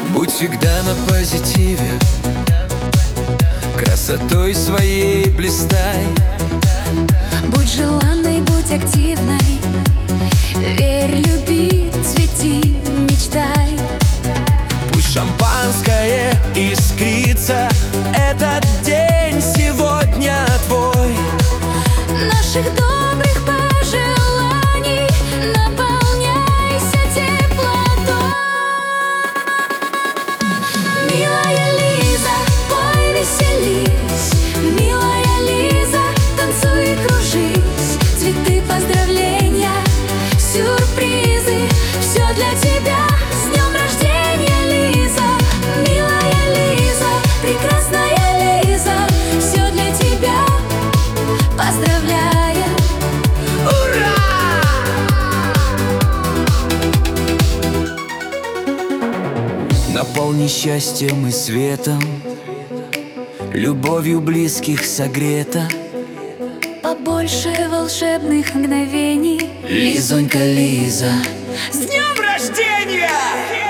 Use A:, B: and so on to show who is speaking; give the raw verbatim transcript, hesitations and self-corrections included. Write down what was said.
A: Будь всегда на позитиве, красотой своей блистай.
B: Будь желанной, будь активной, верь, люби, цвети, мечтай.
A: Пусть шампанское искрится, этот день сегодня твой.
B: Наших добрых пожеланий наполняйся теплотой. Милая Лиза, пой, веселись. Милая Лиза, танцуй и кружись. Цветы, поздравления, сюрпризы, все для тебя. С днем рождения, Лиза! Милая Лиза, прекрасная Лиза, все для тебя. Поздравляем!
A: Ура! Наполни счастьем и светом, любовью близких согрета.
B: Побольше волшебных мгновений.
A: Лизонька Лиза,
B: С днем рождения!